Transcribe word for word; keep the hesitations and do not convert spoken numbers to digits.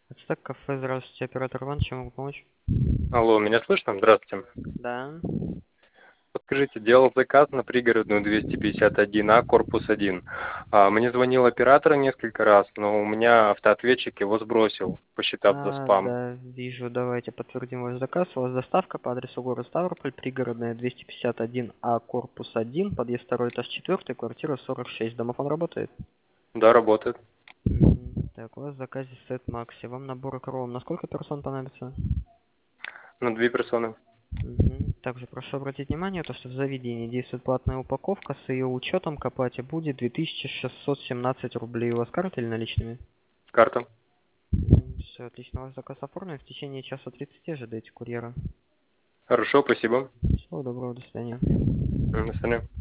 Ацтек кафе, здравствуйте, оператор Иван, чем могу помочь? Алло, меня слышно? Здравствуйте. Да. Подскажите, делал заказ на пригородную двести пятьдесят один А, корпус один. А, мне звонил оператор несколько раз, но у меня автоответчик его сбросил, посчитав за А, спам. да, вижу, давайте подтвердим ваш заказ. У вас доставка по адресу город Ставрополь, пригородная двести пятьдесят один А, корпус один, подъезд второй этаж четыре, квартира сорок шесть. Домофон работает? Да, работает. Мгм. Так, у вас в заказе сет Макси. Вам набор кром. На сколько персон понадобится? На две персоны. Мгм. Также прошу обратить внимание, то, что в заведении действует платная упаковка, с ее учетом к оплате будет две тысячи шестьсот семнадцать рублей. У вас карта или наличными? Карта. Все, отлично, ваш заказ оформлен. В течение часа тридцати ожидайте курьера. Хорошо, спасибо. Всего доброго, до свидания. М, До свидания.